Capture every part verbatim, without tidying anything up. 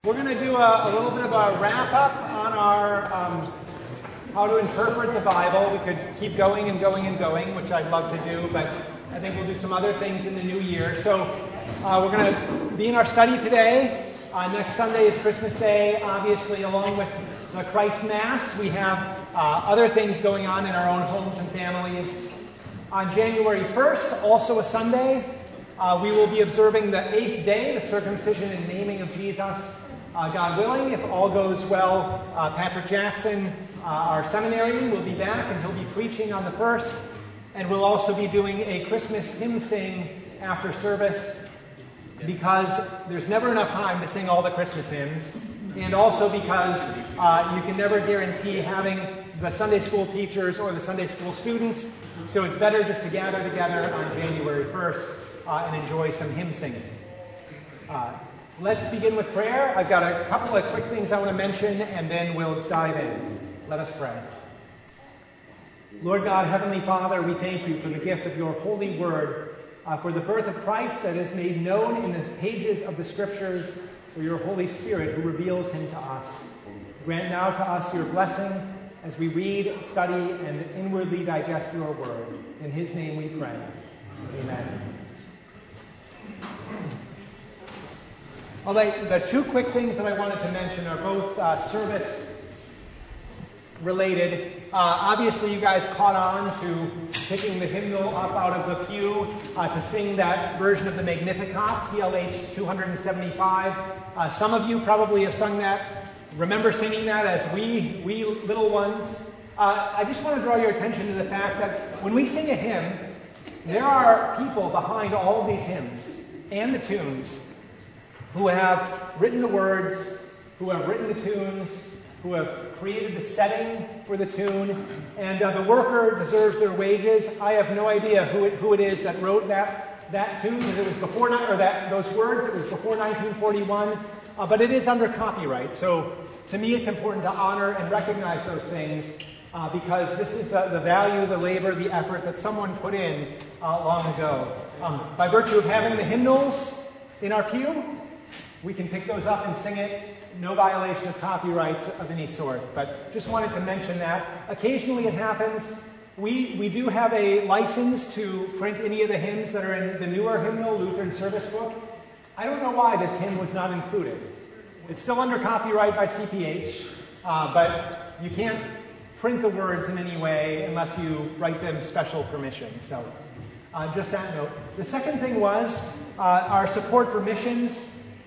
We're going to do a, a little bit of a wrap-up on our um, how to interpret the Bible. We could keep going and going and going, which I'd love to do, but I think we'll do some other things in the new year. So uh, we're going to be in our study today. Uh, next Sunday is Christmas Day. Obviously, along with the Christ Mass, we have uh, other things going on in our own homes and families. On January first, also a Sunday, uh, we will be observing the eighth day, the circumcision and naming of Jesus. Uh, God willing, if all goes well, uh, Patrick Jackson, uh, our seminarian, will be back and he'll be preaching on the first. And we'll also be doing a Christmas hymn sing after service because there's never enough time to sing all the Christmas hymns. And also because uh, you can never guarantee having the Sunday school teachers or the Sunday school students. So it's better just to gather together on January first uh, and enjoy some hymn singing. Uh, Let's begin with prayer. I've got a couple of quick things I want to mention, and then we'll dive in. Let us pray. Lord God, Heavenly Father, we thank you for the gift of your holy word, uh, for the birth of Christ that is made known in the pages of the Scriptures, for your Holy Spirit who reveals him to us. Grant now to us your blessing as we read, study, and inwardly digest your word. In his name we pray. Amen. Well, the, the two quick things that I wanted to mention are both uh, service related. Uh, obviously, you guys caught on to picking the hymnal up out of the pew uh, to sing that version of the Magnificat, T L H two seventy-five. Uh, some of you probably have sung that, remember singing that as we, we little ones. Uh, I just want to draw your attention to the fact that when we sing a hymn, there are people behind all of these hymns and the tunes who have written the words, who have written the tunes, who have created the setting for the tune, and uh, the worker deserves their wages. I have no idea who it, who it is that wrote that that tune, because it was before, or that those words, it was before nineteen forty-one, uh, but it is under copyright. So to me, it's important to honor and recognize those things uh, because this is the, the value, the labor, the effort that someone put in uh, long ago. Um, by virtue of having the hymnals in our pew, we can pick those up and sing it. No violation of copyrights of any sort. But just wanted to mention that. Occasionally it happens. We we do have a license to print any of the hymns that are in the newer hymnal, Lutheran Service Book. I don't know why this hymn was not included. It's still under copyright by C P H, uh, but you can't print the words in any way unless you write them special permission. So uh, just that note. The second thing was uh, our support for missions.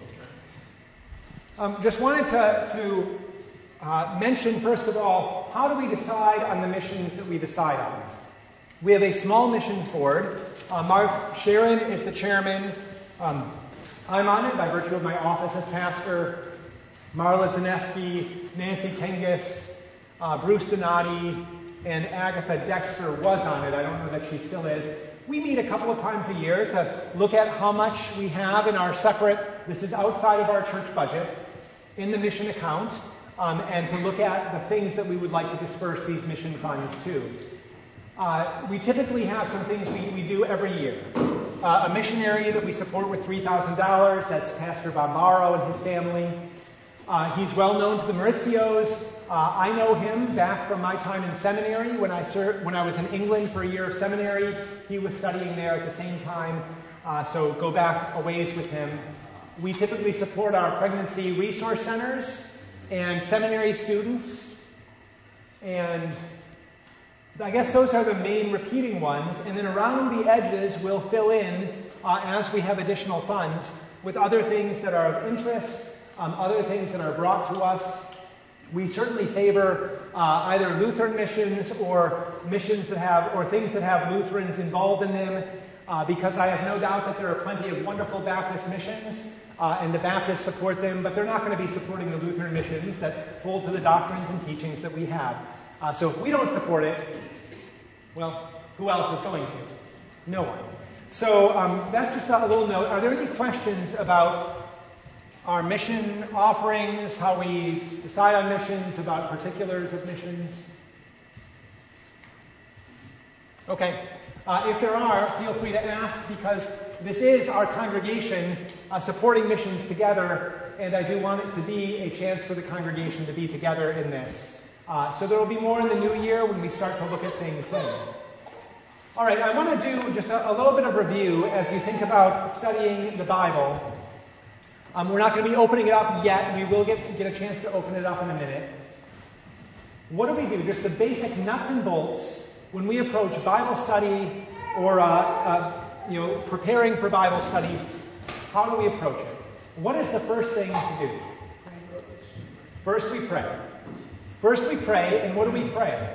Um, just wanted to, to uh, mention, first of all, how do we decide on the missions that we decide on? We have a small missions board. Uh, Mark Sharon is the chairman. Um, I'm on it by virtue of my office as pastor. Marla Zaneski, Nancy Kengis, uh, Bruce Donati, and Agatha Dexter was on it. I don't know that she still is. We meet a couple of times a year to look at how much we have in our separate, this is outside of our church budget, in the mission account, um, and to look at the things that we would like to disperse these mission funds to. Uh, we typically have some things we, we do every year. Uh, a missionary that we support with three thousand dollars, that's Pastor Bombaro and his family. Uh, he's well known to the Mauritios. Uh, I know him back from my time in seminary. When I served, when I was in England for a year of seminary, he was studying there at the same time, uh, so go back a ways with him. We typically support our pregnancy resource centers and seminary students. And I guess those are the main repeating ones. And then around the edges, we'll fill in, uh, as we have additional funds, with other things that are of interest, um, other things that are brought to us. We certainly favor uh, either Lutheran missions or missions that have, or things that have Lutherans involved in them, uh, because I have no doubt that there are plenty of wonderful Baptist missions. Uh, and the Baptists support them, but they're not going to be supporting the Lutheran missions that hold to the doctrines and teachings that we have. Uh, so if we don't support it, well, who else is going to? No one. So um, that's just a little note. Are there any questions about our mission offerings, how we decide on missions, about particulars of missions? Okay. Uh, if there are, feel free to ask, because this is our congregation uh, supporting missions together, and I do want it to be a chance for the congregation to be together in this. Uh, so there will be more in the new year when we start to look at things then. All right, I want to do just a, a little bit of review as you think about studying the Bible. Um, we're not going to be opening it up yet. We will get, get a chance to open it up in a minute. What do we do? Just the basic nuts and bolts when we approach Bible study or uh, uh, you know, preparing for Bible study. How do we approach it? What is the first thing to do? First we pray. First we pray, and what do we pray?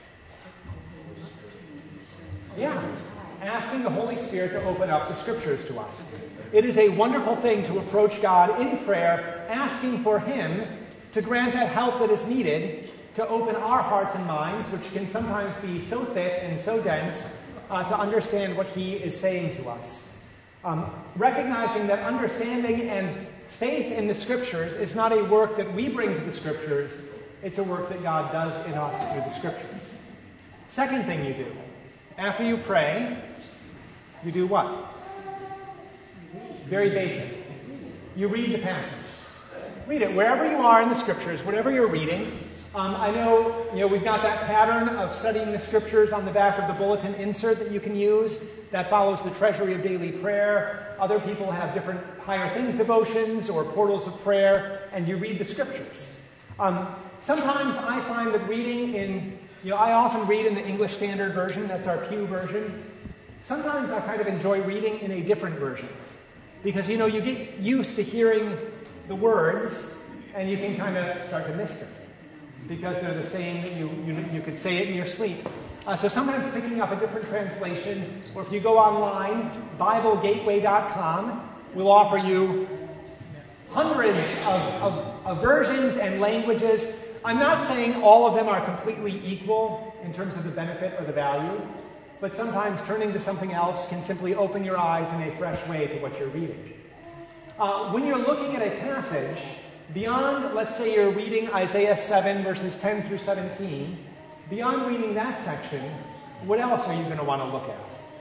Yeah, asking the Holy Spirit to open up the Scriptures to us. It is a wonderful thing to approach God in prayer, asking for Him to grant that help that is needed to open our hearts and minds, which can sometimes be so thick and so dense, uh, to understand what He is saying to us. Um, recognizing that understanding and faith in the Scriptures is not a work that we bring to the Scriptures, it's a work that God does in us through the Scriptures. Second thing you do, after you pray, you do what? Very basic. You read the passage. Read it wherever you are in the Scriptures, whatever you're reading. Um, I know, you know we've got that pattern of studying the Scriptures on the back of the bulletin insert that you can use. That follows the Treasury of Daily Prayer. Other people have different Higher Things devotions or portals of prayer, and you read the Scriptures. Um, sometimes I find that reading in, you know, I often read in the English Standard Version. That's our Pew version. Sometimes I kind of enjoy reading in a different version. Because, you know, you get used to hearing the words, and you can kind of start to miss them. Because they're the same, you, you, you could say it in your sleep. Uh, so sometimes picking up a different translation, or if you go online, Bible Gateway dot com will offer you hundreds of, of, of versions and languages. I'm not saying all of them are completely equal in terms of the benefit or the value, but sometimes turning to something else can simply open your eyes in a fresh way to what you're reading. Uh, when you're looking at a passage, beyond, let's say you're reading Isaiah seven, verses ten through seventeen, beyond reading that section, what else are you going to want to look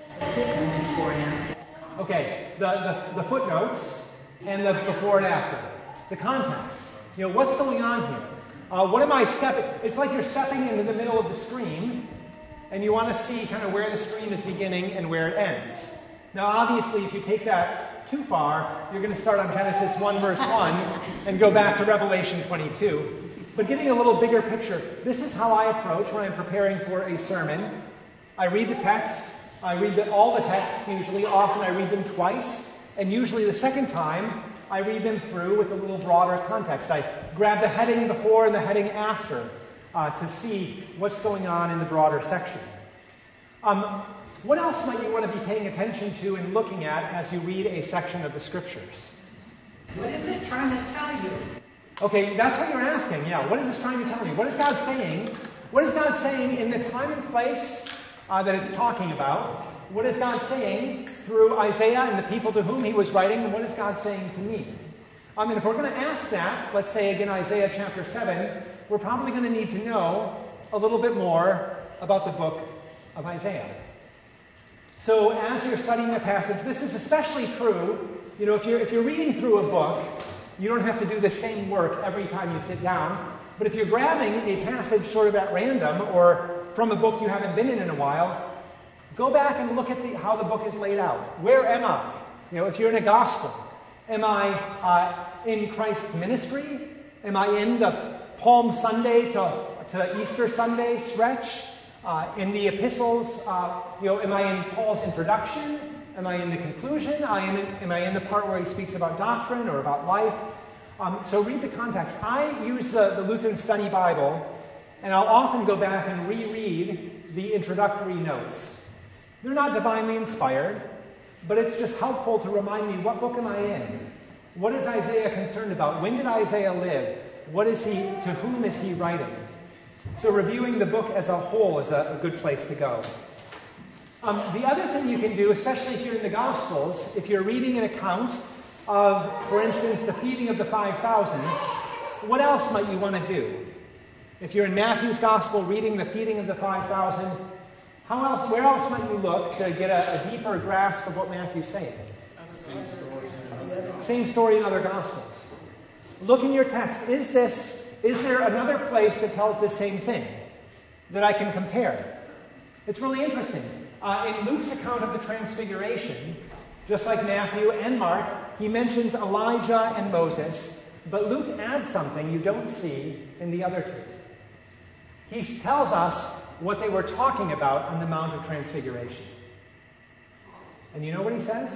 at? Okay, the, the, the footnotes and the before and after. The context. You know, what's going on here? Uh, what am I stepping? It's like you're stepping into the middle of the stream, and you want to see kind of where the stream is beginning and where it ends. Now, obviously, if you take that too far, you're going to start on Genesis one, verse one, and go back to Revelation twenty-two. But getting a little bigger picture, this is how I approach when I'm preparing for a sermon. I read the text. I read the, all the texts usually. Often I read them twice. And usually the second time, I read them through with a little broader context. I grab the heading before and the heading after uh, to see what's going on in the broader section. Um, what else might you want to be paying attention to and looking at as you read a section of the Scriptures? What is it trying to tell you? Okay, that's what you're asking. Yeah, what is this trying to tell you? What is God saying? What is God saying in the time and place uh, that it's talking about? What is God saying through Isaiah and the people to whom he was writing? And what is God saying to me? I mean, if we're going to ask that, let's say again Isaiah chapter seven, we're probably going to need to know a little bit more about the book of Isaiah. So as you're studying the passage, this is especially true, you know, if you're, if you're reading through a book, you don't have to do the same work every time you sit down. But if you're grabbing a passage sort of at random or from a book you haven't been in in a while, go back and look at the, how the book is laid out. Where am I? You know, if you're in a gospel, am I uh, in Christ's ministry? Am I in the Palm Sunday to, to Easter Sunday stretch? Uh, in the epistles, uh, you know, am I in Paul's introduction? Am I in the conclusion? I am, in, am I in the part where he speaks about doctrine or about life? Um, so read the context. I use the, the Lutheran Study Bible, and I'll often go back and reread the introductory notes. They're not divinely inspired, but it's just helpful to remind me, what book am I in? What is Isaiah concerned about? When did Isaiah live? What is he, to whom is he writing? So reviewing the book as a whole is a, a good place to go. Um, the other thing you can do, especially if you're in the Gospels, if you're reading an account of, for instance, the feeding of the five thousand, what else might you want to do? If you're in Matthew's Gospel reading the feeding of the five thousand, How else, where else might you look to get a, a deeper grasp of what Matthew's saying? Same story. Same story in other Gospels. Look in your text. Is this, is there another place that tells the same thing that I can compare? It's really interesting. Uh, in Luke's account of the Transfiguration, just like Matthew and Mark, he mentions Elijah and Moses, but Luke adds something you don't see in the other two. He tells us what they were talking about on the Mount of Transfiguration. And you know what he says?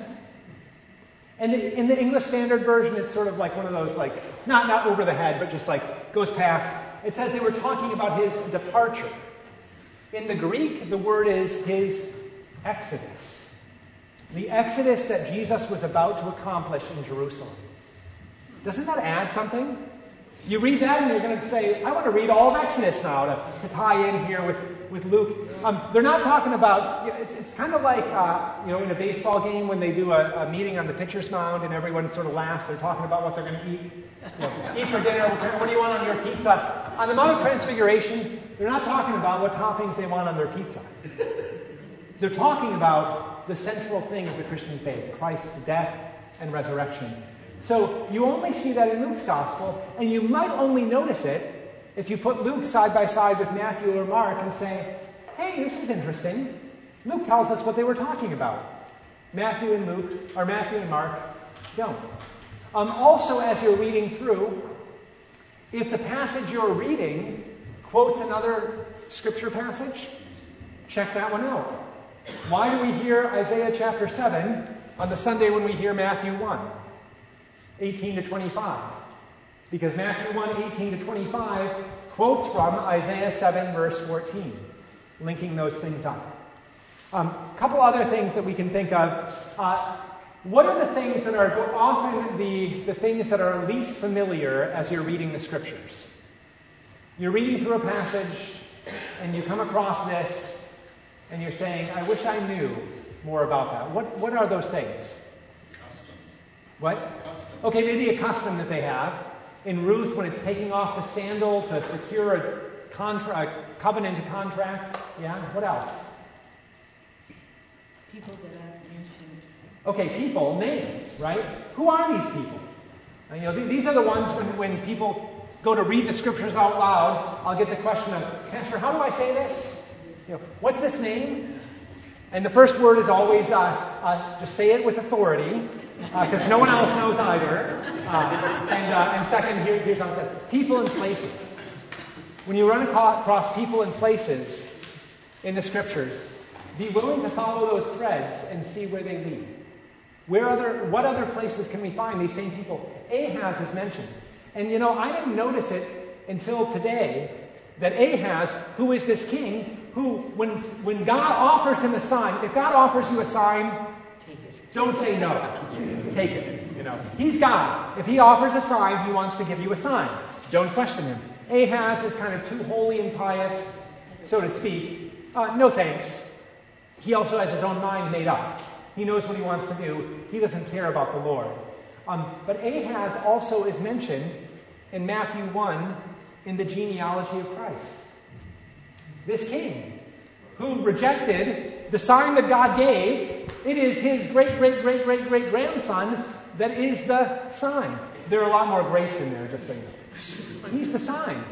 And in the English Standard Version, it's sort of like one of those, like, not, not over the head, but just like goes past. It says they were talking about his departure. In the Greek, the word is his exodus. The exodus that Jesus was about to accomplish in Jerusalem. Doesn't that add something? You read that and you're going to say, I want to read all of Exodus now to, to tie in here with, with Luke. Um, they're not talking about, it's, it's kind of like, uh, you know, in a baseball game when they do a, a meeting on the pitcher's mound and everyone sort of laughs. They're talking about what they're going to eat. You know, eat for dinner, what do you want on your pizza? On the Mount of Transfiguration, they're not talking about what toppings they want on their pizza. They're talking about the central thing of the Christian faith, Christ's death and resurrection. So you only see that in Luke's gospel, and you might only notice it if you put Luke side by side with Matthew or Mark and say, hey, this is interesting. Luke tells us what they were talking about. Matthew and Luke, or Matthew and Mark, don't. Um, also, as you're reading through, if the passage you're reading quotes another scripture passage, check that one out. Why do we hear Isaiah chapter seven on the Sunday when we hear Matthew one? eighteen to twenty-five. Because Matthew one, eighteen to twenty-five quotes from Isaiah seven, verse fourteen, linking those things up. A um, couple other things that we can think of. Uh, what are the things that are often the, the things that are least familiar as you're reading the scriptures? You're reading through a passage and you come across this and you're saying, I wish I knew more about that. What, what are those things? What? Custom. Okay, maybe a custom that they have. In Ruth, when it's taking off the sandal to secure a, contra- a covenant contract. Yeah, what else? People that I've mentioned. Okay, people, names, right? Who are these people? And, you know, th- these are the ones when, when people go to read the scriptures out loud, I'll get the question of, Pastor, how do I say this? You know, what's this name? And the first word is always, uh, uh, just say it with authority. Because uh, no one else knows either. Uh, and, uh, and second, here, here's how it says. People and places. When you run across people and places in the scriptures, be willing to follow those threads and see where they lead. Where other, what other places can we find these same people? Ahaz is mentioned. And you know, I didn't notice it until today that Ahaz, who is this king, who, when, when God offers him a sign, if God offers you a sign, don't say no. Take it. You know, he's God. If he offers a sign, he wants to give you a sign. Don't question him. Ahaz is kind of too holy and pious, so to speak. Uh, no thanks. He also has his own mind made up. He knows what he wants to do. He doesn't care about the Lord. Um, but Ahaz also is mentioned in Matthew one in the genealogy of Christ. This king who rejected the sign that God gave. It is his great, great, great, great, great grandson that is the sign. There are a lot more greats in there, just so you know. He's the sign.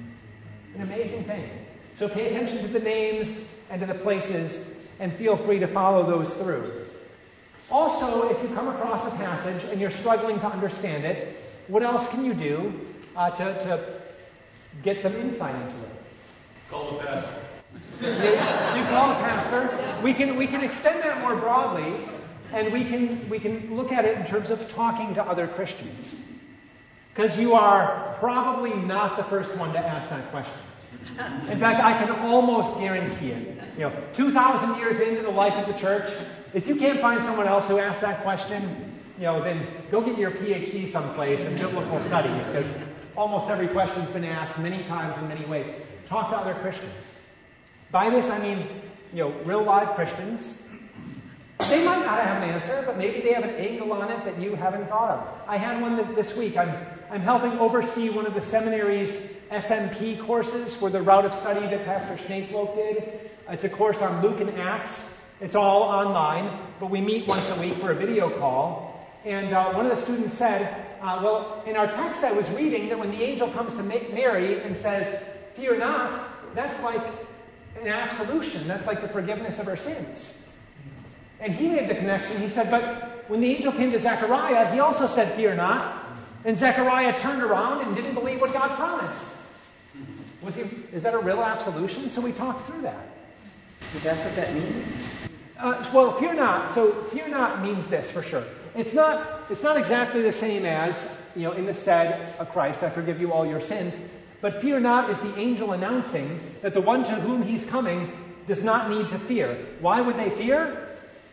An amazing thing. So pay attention to the names and to the places and feel free to follow those through. Also, if you come across a passage and you're struggling to understand it, what else can you do uh, to, to get some insight into it? Call the pastor. You, you call the pastor. We can we can extend that more broadly, and we can we can look at it in terms of talking to other Christians. Because you are probably not the first one to ask that question. In fact, I can almost guarantee it. You know, two thousand years into the life of the church, if you can't find someone else who asked that question, you know, then go get your P H D someplace in biblical studies, because almost every question's been asked many times in many ways. Talk to other Christians. By this, I mean, you know, real live Christians They might not have an answer, but maybe they have an angle on it that you haven't thought of. I had one this, this week. I'm, I'm helping oversee one of the seminary's S M P courses for the route of study that Pastor Schneefloak did. It's a course on Luke and Acts. It's all online, but we meet once a week for a video call. And uh, one of the students said, uh, well, in our text I was reading that when the angel comes to Mary and says, fear not, that's like an absolution. That's like the forgiveness of her sins. And he made the connection. He said, but when the angel came to Zechariah, he also said, fear not. And Zechariah turned around and didn't believe what God promised. Was he, is that a real absolution? So we talked through that. That's what that means? Uh, well, fear not. So fear not means this for sure. It's not, it's not exactly the same as, you know, in the stead of Christ, I forgive you all your sins. But fear not is the angel announcing that the one to whom he's coming does not need to fear. Why would they fear?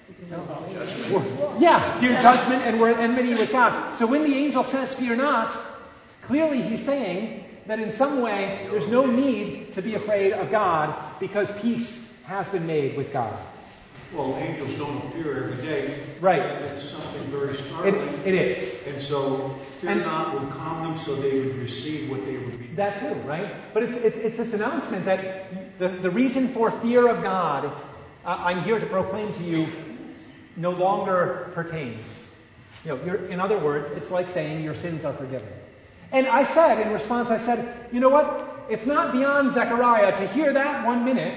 Yeah, fear judgment and we're at enmity with God. So when the angel says fear not, clearly he's saying that in some way there's no need to be afraid of God because peace has been made with God. Well, angels don't appear every day. Right. And it's something very startling. It, it is. And so, fear And- not would calm them so they would receive what they would be. That too, right? But it's, it's, it's this announcement that the, the reason for fear of God, uh, I'm here to proclaim to you, no longer pertains. You know, you're, in other words, it's like saying your sins are forgiven. And I said, in response, I said, you know what? It's not beyond Zechariah to hear that one minute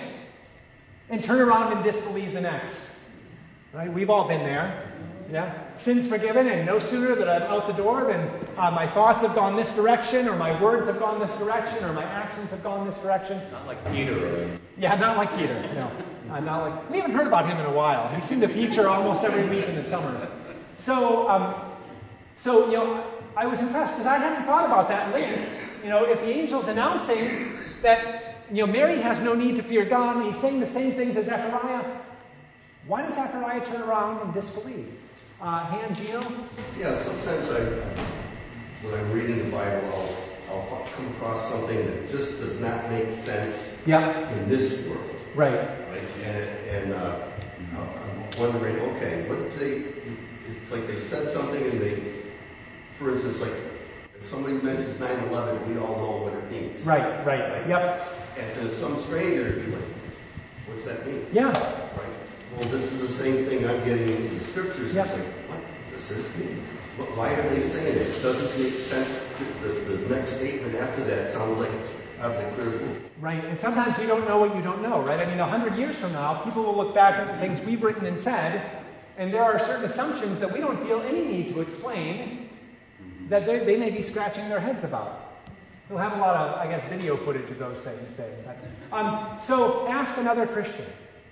and turn around and disbelieve the next. Right? We've all been there. Yeah? Sins forgiven, and no sooner that I'm out the door than uh, my thoughts have gone this direction, or my words have gone this direction, or my actions have gone this direction. Not like Peter. Yeah, not like Peter. No, uh, not like. We haven't heard about him in a while. He seemed to feature almost every week in the summer. So, um, so you know, I was impressed because I hadn't thought about that link. You know, if the angel's announcing that you know Mary has no need to fear God, and he's saying the same thing to Zechariah, why does Zechariah turn around and disbelieve? Uh, Han, Gino? Yeah, sometimes I, when I'm reading the Bible, I'll, I'll come across something that just does not make sense Yeah. in this world. Right. Right? And, and uh, I'm wondering, okay, what do they, it's like they said something and they, for instance, like if somebody mentions nine eleven, we all know what it means. Right, right. Right? Yep. And to some stranger, it'd be like, what's that mean? Yeah. Right? Well, this is the same thing I'm getting in the scriptures. Yep. It's like, what does this mean? But why are they saying it? It doesn't make sense. The, the next statement after that sounds like out of the clear blue. Right, and sometimes you don't know what you don't know, right? I mean, a hundred years from now, people will look back at the things we've written and said, and there are certain assumptions that we don't feel any need to explain that they, they may be scratching their heads about. We'll have a lot of, I guess, video footage of those things. But, um, so ask another Christian.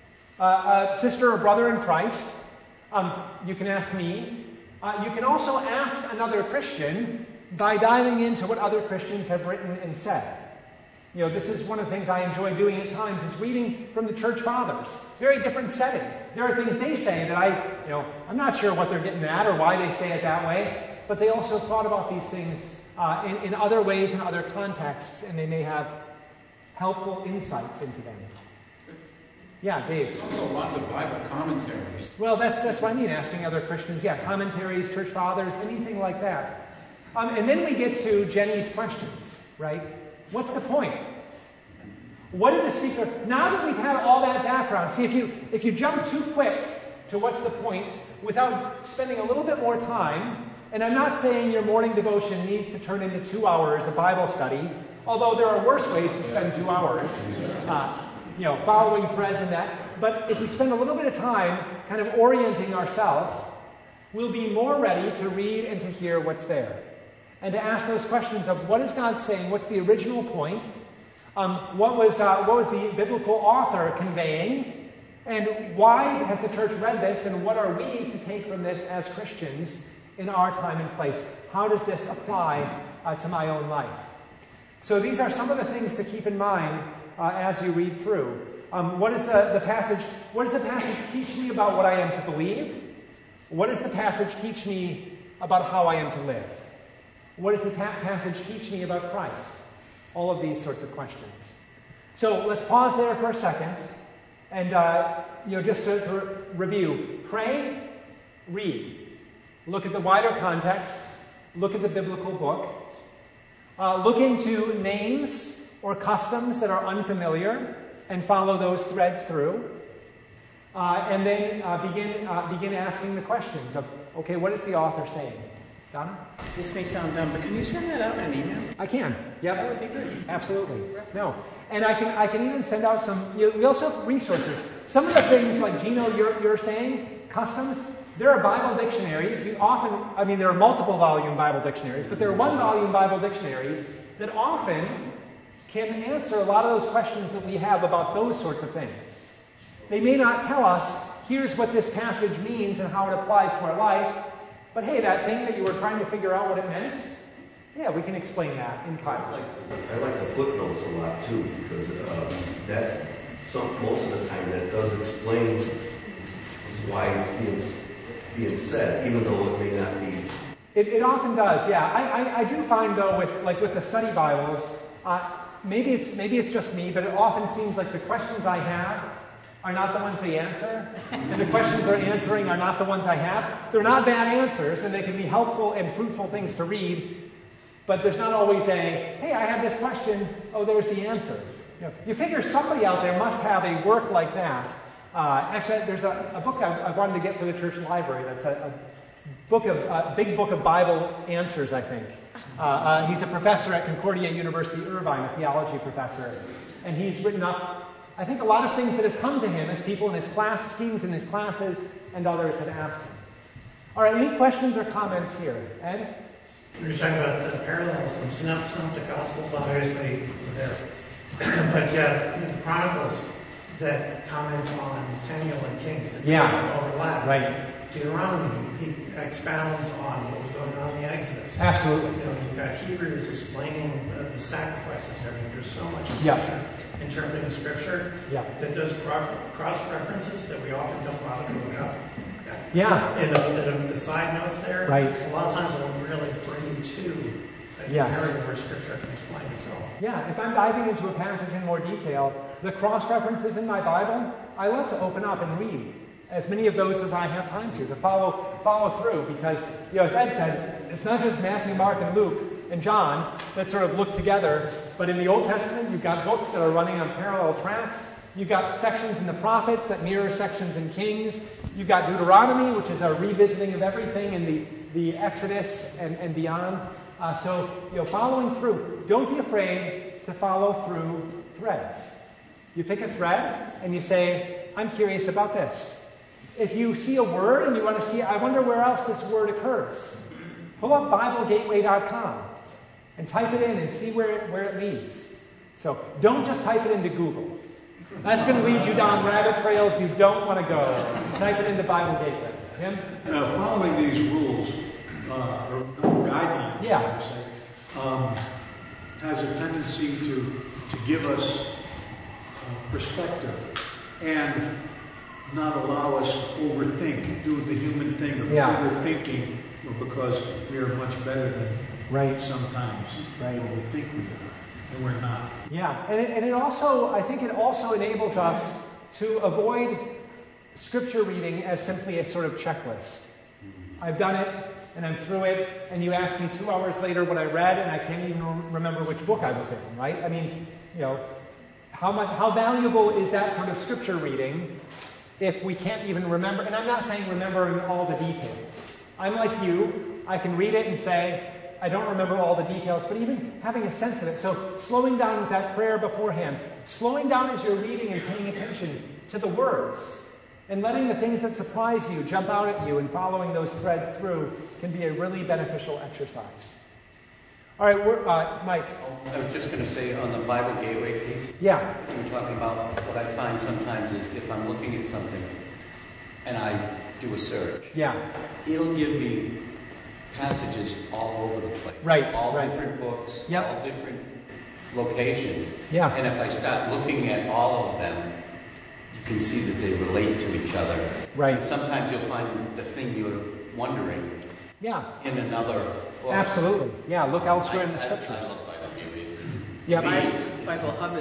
Uh, a sister or brother in Christ. Um, you can ask me. Uh, you can also ask another Christian by diving into what other Christians have written and said. You know, this is one of the things I enjoy doing at times is reading from the church fathers. Very different setting. There are things they say that I, you know, I'm not sure what they're getting at or why they say it that way, but they also thought about these things uh, in, in other ways, in other contexts, and they may have helpful insights into them. Yeah, Dave. There's also lots of Bible commentaries. Well, that's that's what I mean, asking other Christians. Yeah, commentaries, church fathers, anything like that. Um, and then we get to Jenny's questions, right? What's the point? What did the speaker... Now that we've had all that background, see, if you if you jump too quick to what's the point without spending a little bit more time, and I'm not saying your morning devotion needs to turn into two hours of Bible study, although there are worse ways to spend two hours. Uh, you know, following threads and that. But if we spend a little bit of time kind of orienting ourselves, we'll be more ready to read and to hear what's there. And to ask those questions of what is God saying? What's the original point? Um, what was uh, what was the biblical author conveying? And why has the church read this? And what are we to take from this as Christians in our time and place? How does this apply uh, to my own life? So these are some of the things to keep in mind Uh, as you read through. Um, what is the, the passage, what does the passage teach me about what I am to believe? What does the passage teach me about how I am to live? What does the pa- passage teach me about Christ? All of these sorts of questions. So let's pause there for a second, And, uh, you know, just to, to review, pray, read. Look at the wider context. Look at the biblical book. Uh, look into names or customs that are unfamiliar and follow those threads through. Uh, and then uh, begin uh, begin asking the questions of, okay, what is the author saying? Donna? This may sound dumb, but can you send that out in an email? I can. Yep. That would be good. Absolutely. No. And I can I can even send out some, you know, we also have resources. Some of the things like Gino, you're, you're saying, customs, there are Bible dictionaries. You often, I mean, there are multiple volume Bible dictionaries, but there are one volume Bible dictionaries that often can answer a lot of those questions that we have about those sorts of things. They may not tell us, here's what this passage means and how it applies to our life, but hey, that thing that you were trying to figure out what it meant, yeah, we can explain that in I Bible. like the, I like the footnotes a lot too, because uh, that some most of the time that does explain why it's being being said, even though it may not be. It, it often does, yeah. I, I, I do find though, with like with the study Bibles, uh, maybe it's maybe it's just me, but it often seems like the questions I have are not the ones they answer, and the questions they're answering are not the ones I have. They're not bad answers, and they can be helpful and fruitful things to read, but there's not always a, hey, I have this question, oh, there's the answer. You know, you figure somebody out there must have a work like that. Uh, actually, there's a, a book I, I wanted to get for the church library that's a, a book of a big book of Bible answers, I think. Uh, uh, he's a professor at Concordia University, Irvine, a theology professor, and he's written up, I think, a lot of things that have come to him as people in his class, students in his classes, and others have asked him. All right, any questions or comments here? Ed? We were talking about the parallels and synop- synoptic gospels, obviously, is there. But uh, in the Chronicles that comment on Samuel and Kings that Yeah. overlap. Right. Deuteronomy, he expounds on what was going on in the Exodus. Absolutely. You know, you've got Hebrews explaining the, the sacrifices and everything. There's so much in Yeah. Scripture, interpreting Scripture, Yeah. that does cro- cross-references that we often don't bother to look up. Yeah. And the, the, the side notes there, Right. a lot of times it'll really bring you to a Yes. area where Scripture can explain itself. Yeah, if I'm diving into a passage in more detail, the cross-references in my Bible, I love to open up and read as many of those as I have time to, to follow follow through. Because, you know, as Ed said, it's not just Matthew, Mark, and Luke, and John that sort of look together, but in the Old Testament, you've got books that are running on parallel tracks. You've got sections in the prophets that mirror sections in Kings. You've got Deuteronomy, which is a revisiting of everything in the, the Exodus and, and beyond. Uh, so, you know, following through. Don't be afraid to follow through threads. You pick a thread and you say, I'm curious about this. If you see a word and you want to see, I wonder where else this word occurs, pull up Bible Gateway dot com and type it in and see where it, where it leads. So don't just type it into Google. That's going to lead you down rabbit trails you don't want to go. Type it into Bible Gateway. Jim? Now, following these rules, uh, or guidelines, Yeah. I would say, um, has a tendency to, to give us uh, perspective and not allow us to overthink, do the human thing of Yeah. overthinking, because we are much better than Right. sometimes Right. what we think we are, and we're not. Yeah, and it, and it also, I think it also enables us to avoid Scripture reading as simply a sort of checklist. I've done it, and I'm through it, and you ask me two hours later what I read, and I can't even remember which book I was in, right? I mean, you know, how much, how valuable is that sort of Scripture reading if we can't even remember? And I'm not saying remembering all the details. I'm like you. I can read it and say, I don't remember all the details, but even having a sense of it. So slowing down with that prayer beforehand, slowing down as you're reading and paying attention to the words, and letting the things that surprise you jump out at you and following those threads through can be a really beneficial exercise. All right, we're, uh, Mike. I was just going to say on the Bible Gateway piece, Yeah. we were talking about what I find sometimes is if I'm looking at something and I do a search, Yeah. it'll give me passages all over the place. Right, All right. different books, Yep. all different locations. Yeah. And if I start looking at all of them, you can see that they relate to each other. Right. Sometimes you'll find the thing you're wondering Yeah. in another book. Absolutely. Yeah, look elsewhere I, in the I- Scriptures. I love Bible Gateways. Yeah, To me, Bible, it's- it's- Bible Hub is good too.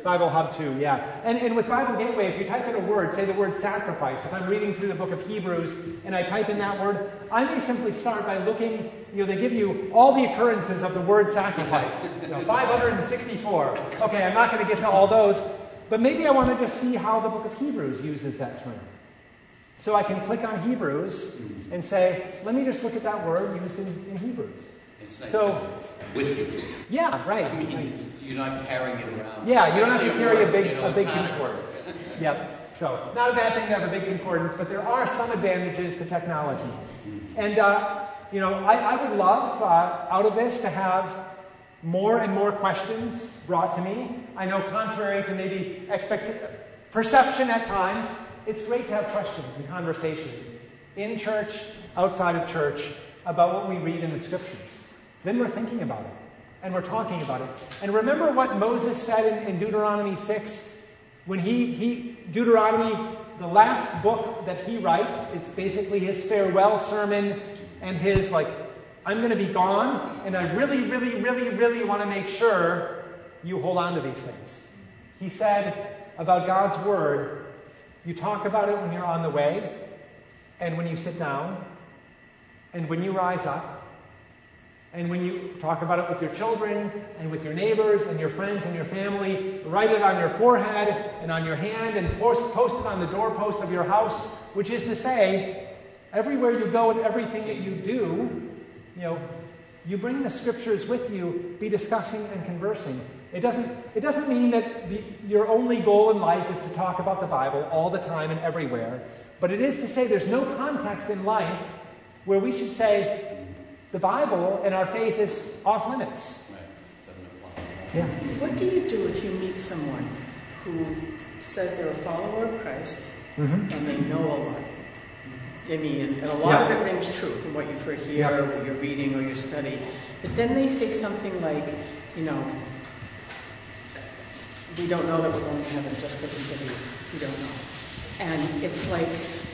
Bible Hub too, yeah. And, and with Bible Gateway, if you type in a word, say the word sacrifice, if I'm reading through the book of Hebrews and I type in that word, I may simply start by looking, you know, they give you all the occurrences of the word sacrifice. You know, five hundred sixty-four. Okay, I'm not going to get to all those, but maybe I want to just see how the book of Hebrews uses that term. So I can click on Hebrews and say, let me just look at that word used in, in Hebrews. It's nice So, with you. yeah, right. I mean, right. it's- you're not carrying it around. Yeah, you don't have to Especially carry a word, big, you know, a big it's not concordance. Yep. So, not a bad thing to have a big concordance, but there are some advantages to technology. And, uh, you know, I, I would love, uh, out of this, to have more and more questions brought to me. I know, contrary to maybe expect perception at times, it's great to have questions and conversations in church, outside of church, about what we read in the Scriptures. Then we're thinking about it, and we're talking about it. And remember what Moses said in, in Deuteronomy six? When he, he, Deuteronomy, the last book that he writes, it's basically his farewell sermon and his, like, I'm going to be gone, and I really, really, really, really want to make sure you hold on to these things. He said about God's Word, you talk about it when you're on the way, and when you sit down, and when you rise up, and when you talk about it with your children, and with your neighbors, and your friends, and your family, write it on your forehead, and on your hand, and post it on the doorpost of your house, which is to say, everywhere you go and everything that you do, you know, you bring the Scriptures with you, be discussing and conversing. It doesn't, it doesn't mean that the, your only goal in life is to talk about the Bible all the time and everywhere, but it is to say there's no context in life where we should say, the Bible and our faith is off limits. Yeah. What do you do if you meet someone who says they're a follower of Christ Mm-hmm. and they know a lot? I mean, and a lot Yeah. of it rings true from what you've heard here, Yeah. or what you're reading, or your study. But then they say something like, you know, we don't know that we're going to heaven just because we believe. We don't know. And it's like,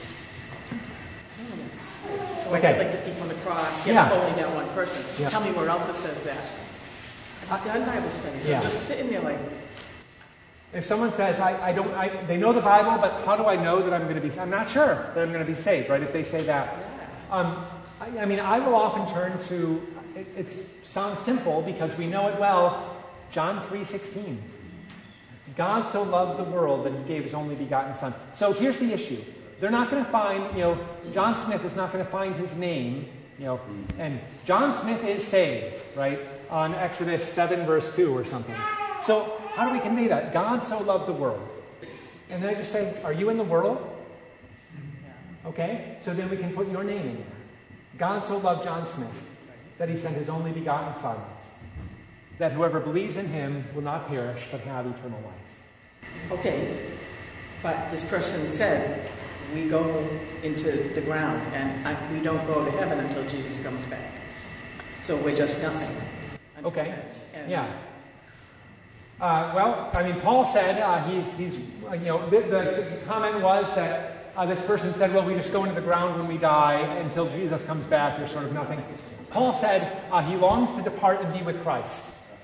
I don't know what to say. So Okay. it's like the thief on the cross, yeah, Yeah. only that one person. Yeah. Tell me where else it says that. I've done Bible studies. Yeah. I'm just sitting there like, If someone says, I, I don't, I, they know the Bible, but how do I know that I'm going to be, I'm not sure that I'm going to be saved, right, if they say that. Um, I, I mean, I will often turn to, it, it sounds simple because we know it well, John three sixteen. God so loved the world that he gave his only begotten Son. So here's the issue. They're not going to find, you know, John Smith is not going to find his name, you know, and John Smith is saved, right, on Exodus seven verse two or something. So how do we convey that? God so loved the world. And then I just say, are you in the world? Okay, so then we can put your name in there. God so loved John Smith that he sent his only begotten Son, that whoever believes in him will not perish but have eternal life. okay, but this person said, we go into the ground and I, we don't go to heaven until Jesus comes back. So we're just nothing. until Okay, then. And yeah. Uh, well, I mean, Paul said uh, he's, he's, uh, you know, the, the comment was that uh, this person said, well, we just go into the ground when we die until Jesus comes back. There's sort of nothing. Paul said uh, he longs to depart and be with Christ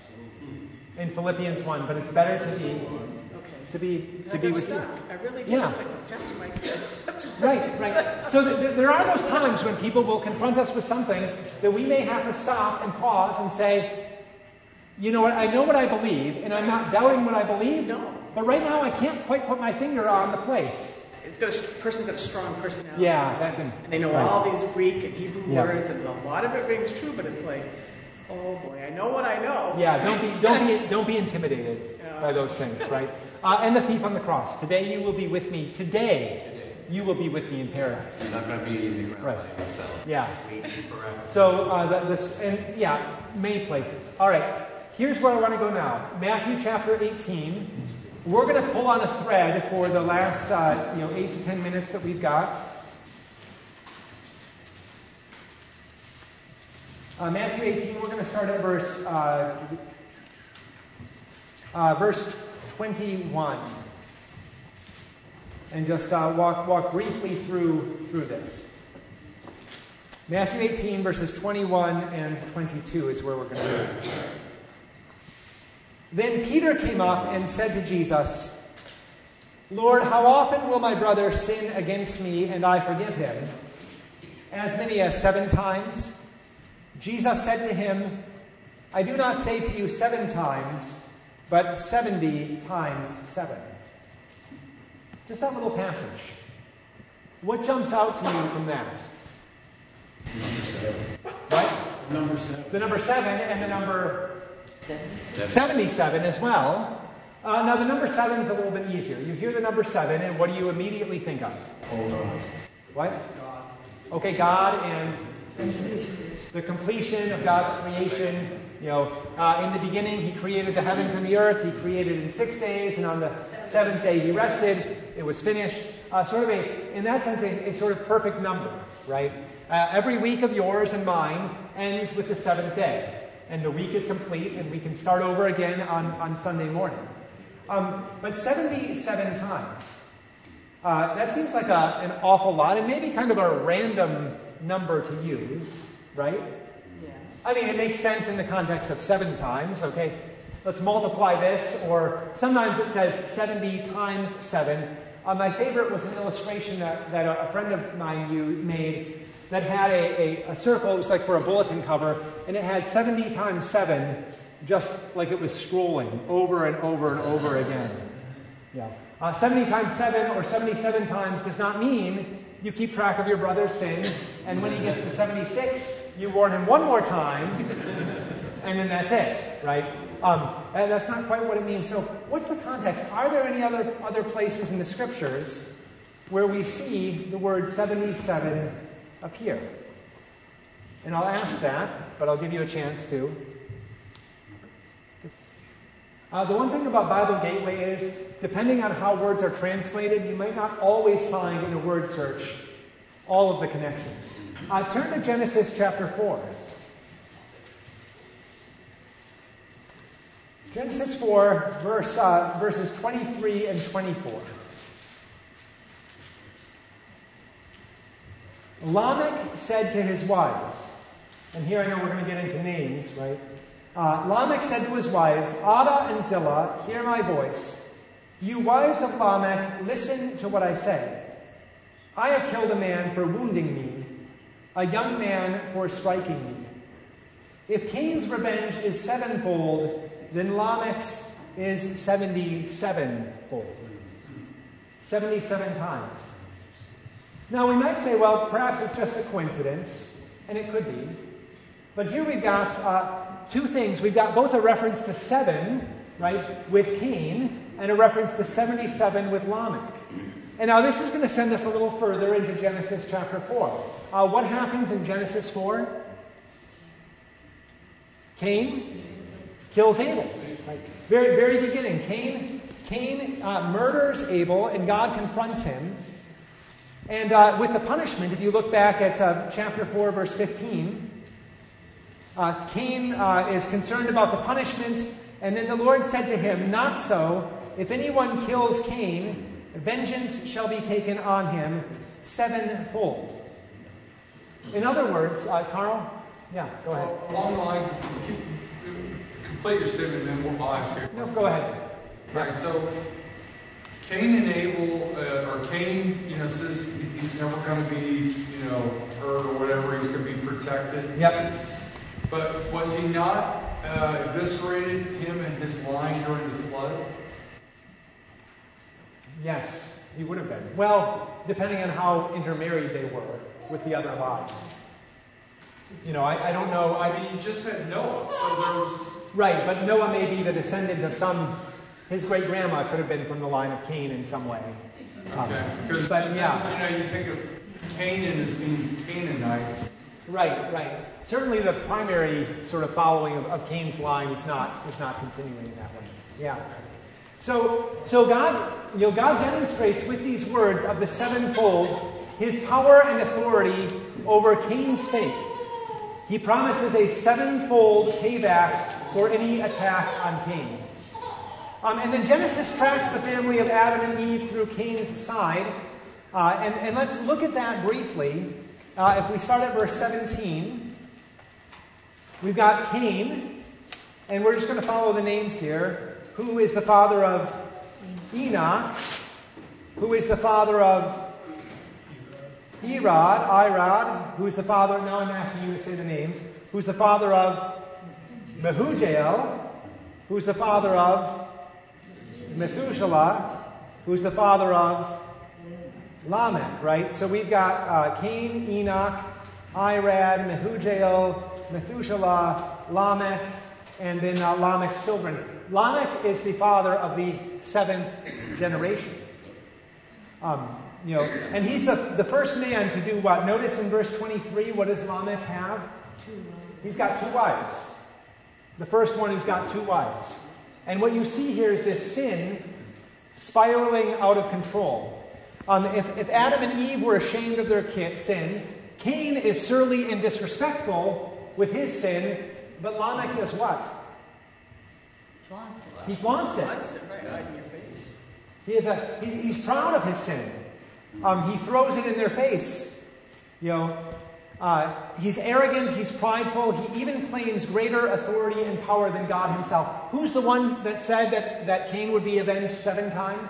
in Philippians one, but it's better to be Okay. to be to I be got with you. stuck. I really did. Yeah. It's like what Pastor Mike said. Right, right. So th- th- there are those times when people will confront us with some things that we may have to stop and pause and say, you know what, I know what I believe, and I'm not doubting what I believe, No. but right now I can't quite put my finger on the place. It's got a st- person's got a strong personality. Yeah, that can... And they know right. all these Greek and Hebrew Yeah. words, and a lot of it rings true, but it's like, oh boy, I know what I know. Yeah, don't be, don't be, don't be intimidated Yeah. by those things, right? Uh, and the thief on the cross. Today you will be with me. Today you will be with me in paradise. You're not going to be in the ground Right. by yourself. Yeah. Waiting forever. So, uh, the, this, and yeah, many places. All right, here's where I want to go now. Matthew chapter eighteen. We're going to pull on a thread for the last, uh, you know, eight to ten minutes that we've got. Uh, Matthew eighteen. We're going to start at verse, uh, uh, verse twenty-one, and just uh, walk walk briefly through through this. Matthew eighteen, verses twenty-one and twenty-two is where we're going to go. Then Peter came up and said to Jesus, Lord, how often will my brother sin against me and I forgive him? As many as seven times? Jesus said to him, I do not say to you seven times, but seventy times seven. Just that little passage. What jumps out to you from that? Number seven. What? Number seven. The number seven and the number Seven. seventy-seven as well. Uh, now, the number seven is a little bit easier. You hear the number seven, and what do you immediately think of? Hold on. What? God. Okay, God and the completion of God's creation. You know, uh, in the beginning, He created the heavens and the earth. He created in six days, and on the seventh day, He rested. It was finished. Uh, sort of a, in that sense, a, a sort of perfect number, right? Uh, every week of yours and mine ends with the seventh day. And the week is complete, and we can start over again on, on Sunday morning. Um, but seventy-seven times, uh, that seems like a, an awful lot, and maybe kind of a random number to use, right? Yeah. I mean, it makes sense in the context of seven times, okay? Let's multiply this, or sometimes it says seventy times seven. Uh, my favorite was an illustration that, that a, a friend of mine you made that had a, a, a circle. It was like for a bulletin cover, and it had seventy times seven, just like it was scrolling over and over and over again. Yeah. Uh, seventy times seven or seventy-seven times does not mean you keep track of your brother's sins, and when he gets to seventy-six, you warn him one more time, and then that's it, right? Um, and that's not quite what it means. So what's the context? Are there any other, other places in the Scriptures where we see the word seventy-seven appear? And I'll ask that, but I'll give you a chance to. Uh, the one thing about Bible Gateway is, depending on how words are translated, you might not always find in a word search all of the connections. Uh, turn to Genesis chapter four. Genesis four, verse, uh, verses twenty-three and twenty-four. Lamech said to his wives, and here I know we're going to get into names, right? Uh, Lamech said to his wives, Ada and Zillah, hear my voice. You wives of Lamech, listen to what I say. I have killed a man for wounding me, a young man for striking me. If Cain's revenge is sevenfold, then Lamech's is seventy-sevenfold. Seventy-seven times. Now we might say, well, perhaps it's just a coincidence, and it could be. But here we've got uh, two things. We've got both a reference to seven, right, with Cain, and a reference to seventy-seven with Lamech. And now this is going to send us a little further into Genesis chapter four. Uh, what happens in Genesis four? Cain kills Abel. Right? Very, very beginning. Cain, Cain uh, murders Abel, and God confronts him. And uh, with the punishment, if you look back at uh, chapter four, verse fifteen, uh, Cain uh, is concerned about the punishment, and then the Lord said to him, not so. If anyone kills Cain, vengeance shall be taken on him sevenfold. In other words, uh, Carl? Yeah, go ahead. Along the lines, complete your statement, then we'll ask you. No, go ahead. Right, so Cain and Abel, uh, or Cain, you know, says he's never going to be, you know, hurt or whatever. He's going to be protected. Yep. But was he not uh, eviscerated him and his line during the flood? Yes, he would have been. Well, depending on how intermarried they were with the other lives. You know, I, I don't know. I mean, you just had Noah, so there was... Right, but Noah may be the descendant of some... His great-grandma could have been from the line of Cain in some way. Okay, because, but, yeah. you know, you think of Canaan as being Canaanites. Right, right. Certainly the primary sort of following of, of Cain's line is not, is not continuing that way. Yeah. So, so God, you know, God demonstrates with these words of the sevenfold his power and authority over Cain's fate. He promises a sevenfold payback for any attack on Cain. Um, and then Genesis tracks the family of Adam and Eve through Cain's side. Uh, and, and let's look at that briefly. Uh, if we start at verse seventeen, we've got Cain, And we're just going to follow the names here. Who is the father of Enoch? Who is the father of Irad, Irad, who is the father, now I'm asking you to say the names, who's the father of Mehujael, who's the father of Methuselah, who's the father of Lamech, right? So we've got uh, Cain, Enoch, Irad, Mehujael, Methuselah, Lamech, and then uh, Lamech's children. Lamech is the father of the seventh generation. Um, You know, and he's the, the first man to do what? Notice in verse twenty-three, what does Lamech have? He's got two wives. The first one who's got two wives. And what you see here is this sin spiraling out of control. Um, if, if Adam and Eve were ashamed of their sin, Cain is surly and disrespectful with his sin, but Lamech does what? He flaunts it. Flaunts it right out in your face. He is a, he, he's proud of his sin. Um, he throws it in their face. You know, uh, he's arrogant, he's prideful, he even claims greater authority and power than God himself. Who's the one that said that, that Cain would be avenged seven times?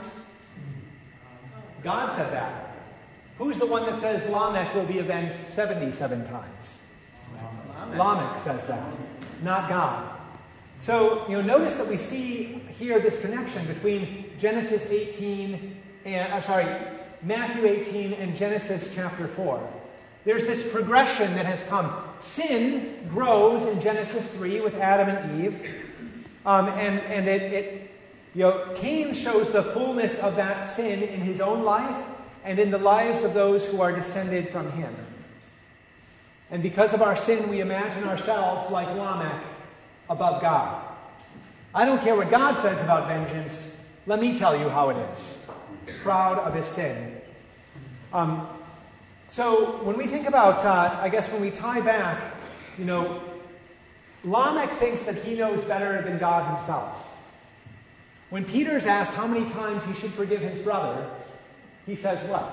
God said that. Who's the one that says Lamech will be avenged seventy-seven times? Lamech, Lamech says that, not God. So, you know, notice that we see here this connection between Genesis eighteen and, I'm sorry, Matthew eighteen and Genesis chapter four. There's this progression that has come. Sin grows in Genesis three with Adam and Eve. Um, and and it, it, you know, Cain shows the fullness of that sin in his own life and in the lives of those who are descended from him. And because of our sin, we imagine ourselves like Lamech above God. I don't care what God says about vengeance. Let me tell you how it is. Proud of his sin. Um, so when we think about, uh, I guess when we tie back, you know, Lamech thinks that he knows better than God himself. When Peter's asked how many times he should forgive his brother, he says what?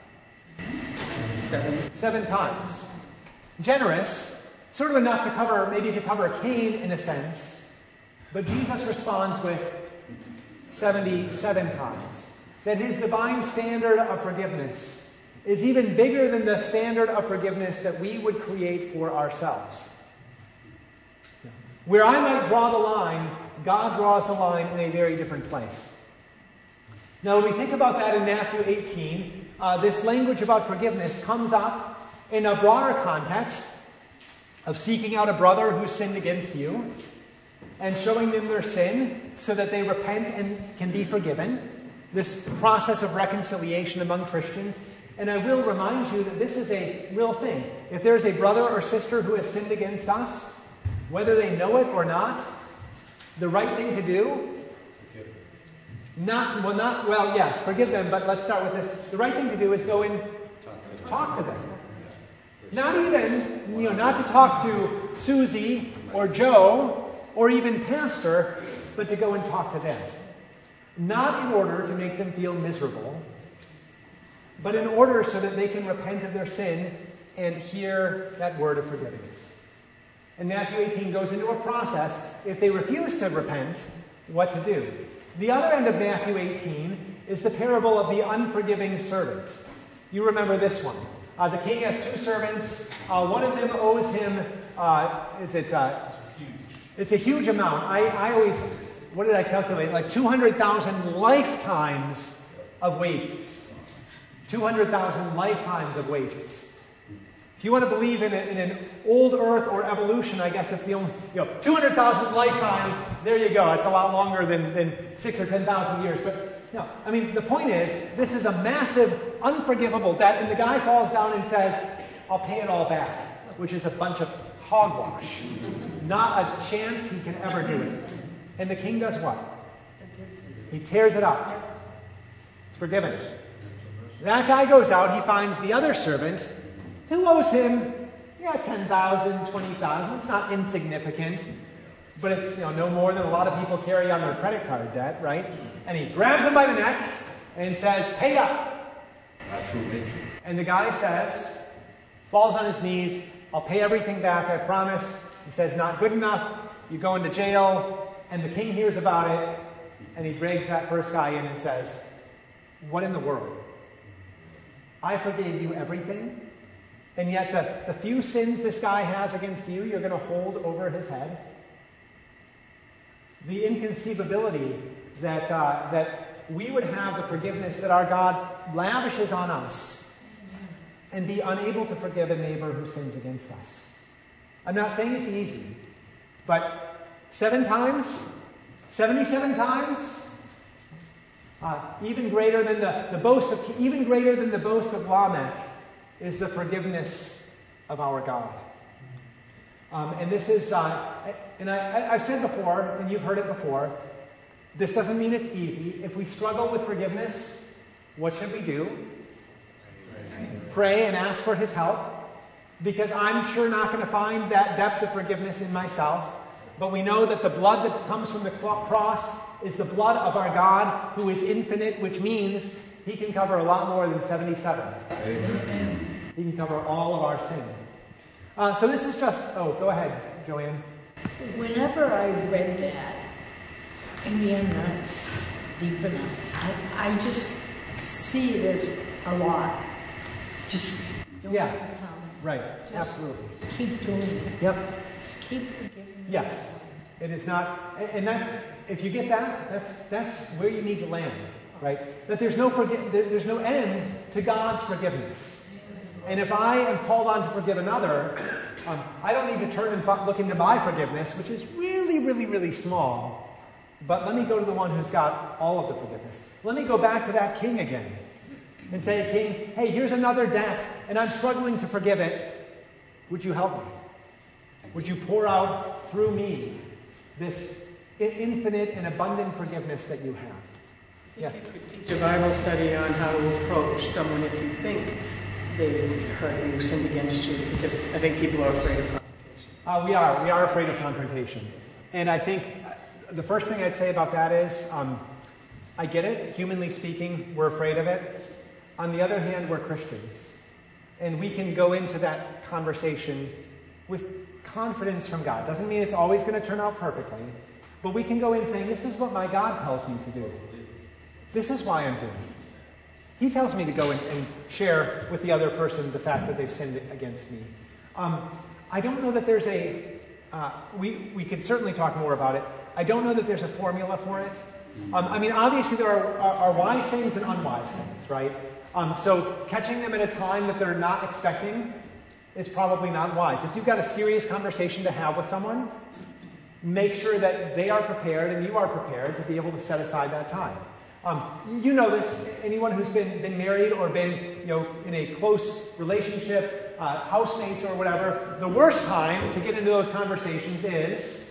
Seven. Seven times. Generous, sort of enough to cover, maybe to cover Cain in a sense, but Jesus responds with seventy-seven times. That his divine standard of forgiveness is even bigger than the standard of forgiveness that we would create for ourselves. Where I might draw the line, God draws the line in a very different place. Now, when we think about that in Matthew eighteen, uh, this language about forgiveness comes up in a broader context of seeking out a brother who sinned against you and showing them their sin so that they repent and can be forgiven. This process of reconciliation among Christians. And I will remind you that this is a real thing. If there's a brother or sister who has sinned against us, whether they know it or not, the right thing to do, not, well, not, well, yes, forgive them, but let's start with this. The right thing to do is go and talk to them. Not even, you know, not to talk to Susie or Joe or even Pastor, but to go and talk to them. Not in order to make them feel miserable, but in order so that they can repent of their sin and hear that word of forgiveness. And Matthew eighteen goes into a process, if they refuse to repent, what to do. The other end of Matthew eighteen is the parable of the unforgiving servant. You remember this one. Uh, the king has two servants. Uh, one of them owes him, uh, is it, uh, it's a huge amount. I, I always, what did I calculate? Like two hundred thousand lifetimes of wages. two hundred thousand lifetimes of wages. If you want to believe in, a, in an old earth or evolution, I guess it's the only, you know, two hundred thousand lifetimes, there you go. It's a lot longer than, than six or ten thousand years. But, no, I mean, the point is, this is a massive, unforgivable debt, and the guy falls down and says, I'll pay it all back, which is a bunch of hogwash. Not a chance he can ever do it. And the king does what? He tears it up. It's forgiven. That guy goes out, he finds the other servant who owes him, yeah, ten thousand, twenty thousand. It's not insignificant, but it's, you know, no more than a lot of people carry on their credit card debt, right? And he grabs him by the neck and says, pay up. Not true victory. And the guy says, falls on his knees, I'll pay everything back, I promise. He says, not good enough. you go into jail, and the king hears about it, and he drags that first guy in and says, what in the world? I forgave you everything, and yet the, the few sins this guy has against you, you're going to hold over his head? The inconceivability that, uh, that we would have the forgiveness that our God lavishes on us and be unable to forgive a neighbor who sins against us. I'm not saying it's easy, but seven times, seventy-seven times, uh, even greater than the, the boast of even greater than the boast of Lamech is the forgiveness of our God. Um, and this is, uh, and I, I've said before, and you've heard it before, this doesn't mean it's easy. If we struggle with forgiveness, what should we do? Pray and ask for his help, because I'm sure not going to find that depth of forgiveness in myself. But we know that the blood that comes from the cross is the blood of our God, who is infinite, which means he can cover a lot more than seventy-seven. Amen. He can cover all of our sin. Uh, so this is just, oh, go ahead, Joanne. Whenever I read that, maybe I'm not deep enough, I, I just see it as a lot. Just don't Yeah, become. right, Just absolutely. keep doing it. Yep. Keep forgiving. Yes, it is not, and- and that's, if you get that, that's that's where you need to land, right? That there's no forgi- there- there's no end to God's forgiveness. And if I am called on to forgive another, um, I don't need to turn and fu- look into my forgiveness, which is really, really, really small. But let me go to the one who's got all of the forgiveness. Let me go back to that king again and say, King, hey, here's another debt, and I'm struggling to forgive it. Would you help me? Would you pour out through me this i- infinite and abundant forgiveness that you have? Yes. You could teach a Bible study on how to approach someone if you think they hurt you, sinned against you, because I think people are afraid of confrontation. Uh, we are. We are afraid of confrontation. And I think the first thing I'd say about that is, um, I get it. Humanly speaking, we're afraid of it. On the other hand, we're Christians. And we can go into that conversation with confidence from God. Doesn't mean it's always going to turn out perfectly. But we can go in saying, this is what my God tells me to do. This is why I'm doing it. He tells me to go and, and share with the other person the fact that they've sinned against me. Um, I don't know that there's a... Uh, we, we could certainly talk more about it. I don't know that there's a formula for it. Um, I mean, obviously there are, are, are wise things and unwise things, right? Um, so catching them at a time that they're not expecting is probably not wise. If you've got a serious conversation to have with someone, make sure that they are prepared and you are prepared to be able to set aside that time. Um, you know this, anyone who's been, been married or been you know, in a close relationship, uh, housemates or whatever, the worst time to get into those conversations is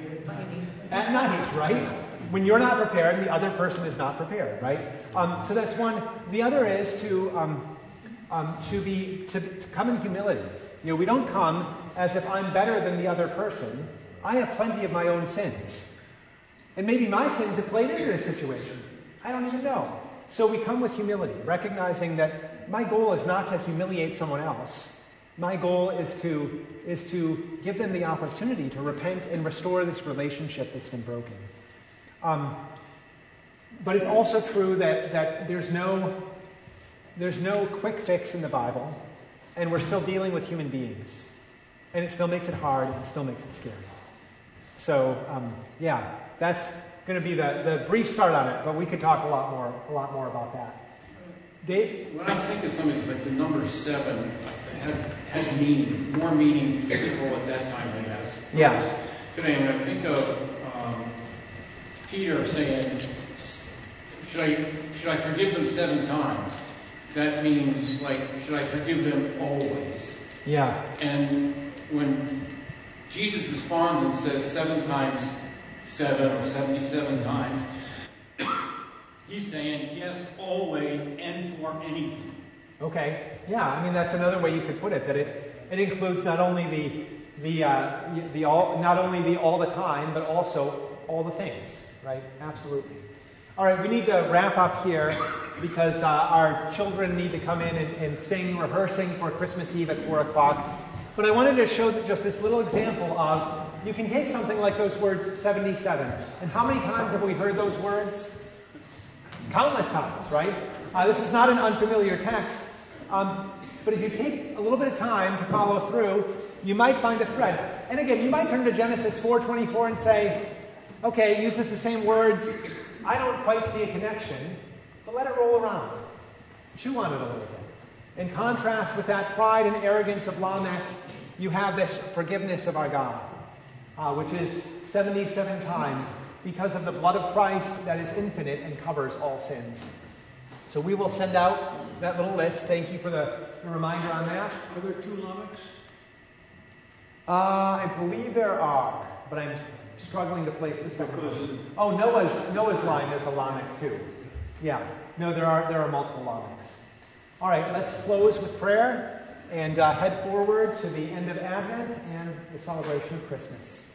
at night, right? When you're not prepared and the other person is not prepared, right? Um, so that's one. The other is to um, um, to be to, to come in humility. You know, we don't come as if I'm better than the other person. I have plenty of my own sins, and maybe my sins have played into this situation. I don't even know. So we come with humility, recognizing that my goal is not to humiliate someone else. My goal is to is to give them the opportunity to repent and restore this relationship that's been broken. Um, but it's also true that, that there's no there's no quick fix in the Bible, and we're still dealing with human beings, and it still makes it hard, and it still makes it scary. So um, yeah, that's going to be the, the brief start on it, but we could talk a lot more a lot more about that. Dave? When I think of something, it's like the number seven had, had meaning, more meaning to people at that time than it has Yeah. today. When I think of um, Peter saying, should I, should I forgive them seven times? That means, like, should I forgive them always? Yeah. And when Jesus responds and says seven times seven or seventy-seven times, he's saying yes, always, and for anything. Okay. Yeah. I mean, that's another way you could put it. That it it includes not only the the uh, the all not only the all the time, but also all the things. Right. Absolutely. All right. We need to wrap up here because uh, our children need to come in and, and sing, rehearsing for Christmas Eve at four o'clock. But I wanted to show just this little example of you can take something like those words seventy-seven. And how many times have we heard those words? Countless times, right? Uh, this is not an unfamiliar text. Um, but if you take a little bit of time to follow through, you might find a thread. And again, you might turn to Genesis four twenty-four and say, okay, it uses the same words. I don't quite see a connection, but let it roll around. Chew on it a little bit. In contrast with that pride and arrogance of Lamech, you have this forgiveness of our God, uh, which is seventy-seven times because of the blood of Christ that is infinite and covers all sins. So we will send out that little list. Thank you for the, the reminder on that. Are there two Lamechs? Uh, I believe there are, but I'm struggling to place the second one. Oh, Noah's Noah's line, there's a Lamech too. Yeah. No, there are there are multiple Lamechs. All right, let's close with prayer and uh, head forward to the end of Advent and the celebration of Christmas.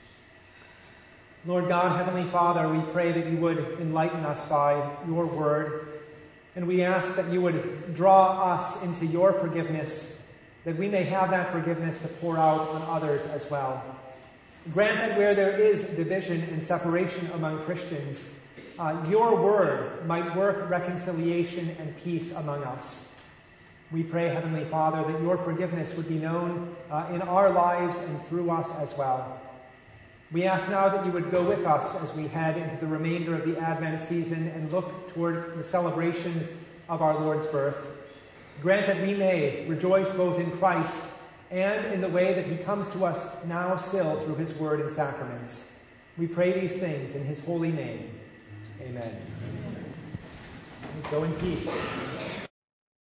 Lord God, Heavenly Father, we pray that you would enlighten us by your word, and we ask that you would draw us into your forgiveness, that we may have that forgiveness to pour out on others as well. Grant that where there is division and separation among Christians, uh, your word might work reconciliation and peace among us. We pray, Heavenly Father, that your forgiveness would be known uh, in our lives and through us as well. We ask now that you would go with us as we head into the remainder of the Advent season and look toward the celebration of our Lord's birth. Grant that we may rejoice both in Christ and in the way that he comes to us now still through his word and sacraments. We pray these things in his holy name. Amen. Go in peace.